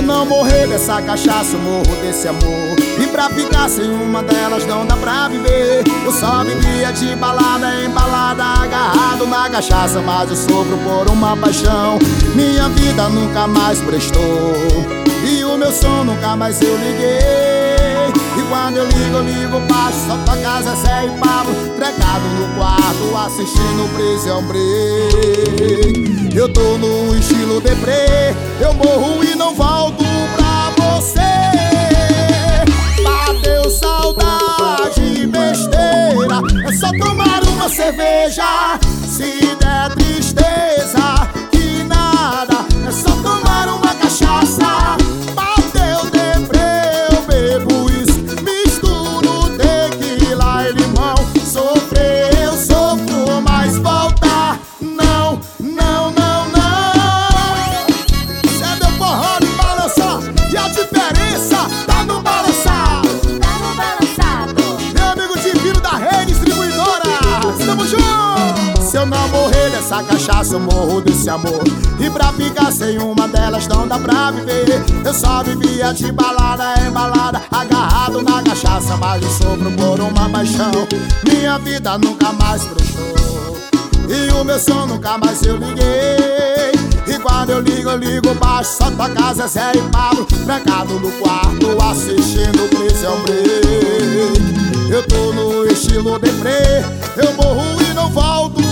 não morrer dessa cachaça, eu morro desse amor. E pra ficar sem uma delas não dá pra viver. Eu só vivia de balada em balada, agarrado na cachaça, mas eu sofro por uma paixão. Minha vida nunca mais prestou, e o meu som nunca mais eu liguei. E quando eu ligo baixo, só toca Zezé e Pablo, trancado no quarto, assistindo Prison Break. Eu tô no estilo deprê, eu morro e não volto pra você. Bateu saudade, besteira, é só tomar uma cerveja. Se der tristeza, que nada, é só tomar uma cachaça. Bateu deprê, eu bebo isso, misturo tequila e limão. Sofrer eu sofro, mas voltar não, não, não, não. Cê deu forró de balançar, e a diferença tá no balançar. Tá no balançado. Meu amigo Divino da Rei Distribuidora, estamos juntos. Se eu não morrer dessa cachaça, eu morro desse amor. E pra ficar sem uma delas não dá pra viver. Eu só vivia de balada em balada, agarrado na cachaça, mas eu sofro por uma paixão. Minha vida nunca mais prestou, e o meu som nunca mais eu liguei. E quando eu ligo baixo, só toca Zezé e Pablo, trancado no quarto, assistindo Prison Break. Eu tô no estilo deprê, eu morro e não volto